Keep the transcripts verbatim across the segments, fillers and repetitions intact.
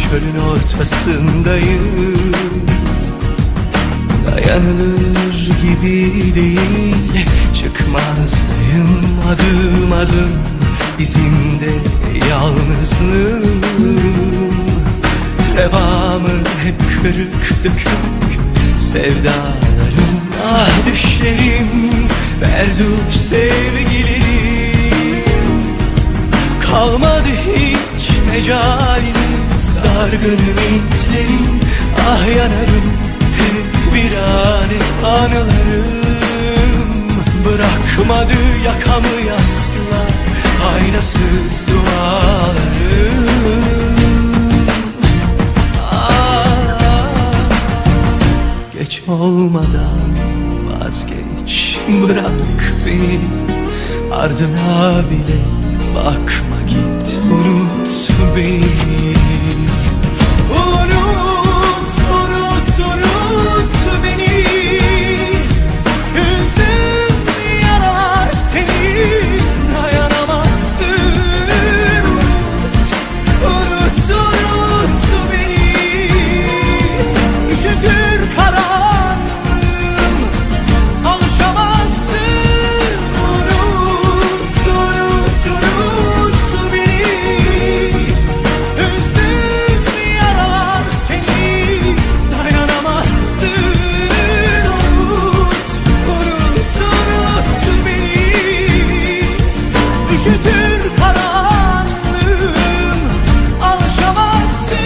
çölün ortasındayım. Dayanılır gibi değil, çıkmazdayım adım adım, izimde yalnızlığım. Revamı hep kırık dökük sevdalarım, ah düşlerim, berduş sevgilerim. Kalmadı hiç mecaliniz, dargın ümitlerim, ah yanarım hep virane anılarım. Bırakmadı yakamı yaslar, aynasız dualarım. Geç olmadan vazgeç, bırak beni, ardına bile bakma, git unut beni. Unut, unut, unut beni. Üzdüm yarar seni, dayanamazsın. Unut, unut beni. Üşütür karanlığım, alışamazsın. Unut, unut, unut beni. Üzdüm yaralar seni, dayanamazsın. Unut, unut, unut beni. Üşütür karanlığım, alışamazsın.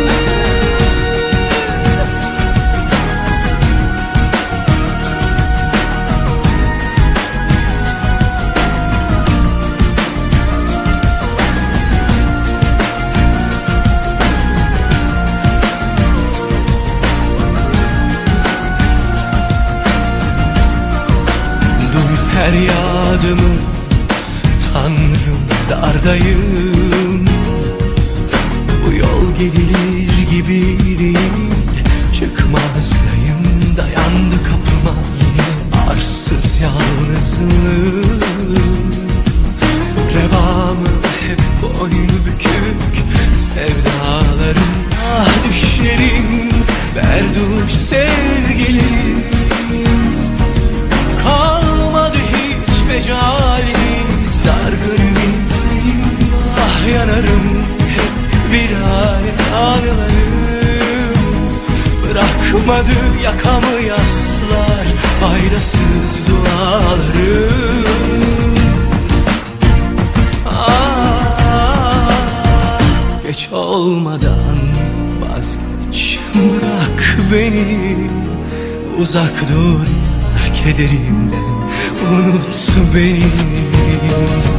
Duy feryadımı Tanrım, dardayım. Bu yol gidilir gibi değil, çıkmazdayım. Dayandı kapıma yine arsız yalnızlığım. Revamı hep boynu bükük sevdalarım, ah düşlerim, berduş sevgilerim. Kalmadı hiç mecaliniz, dargın ümitlerim, ah yanarım hep virane anılarım. Bırakmadı yakamı yaslar, faydasız dualarım. Ah, geç olmadan vazgeç, bırak beni, uzak dur kederimden, unut beni.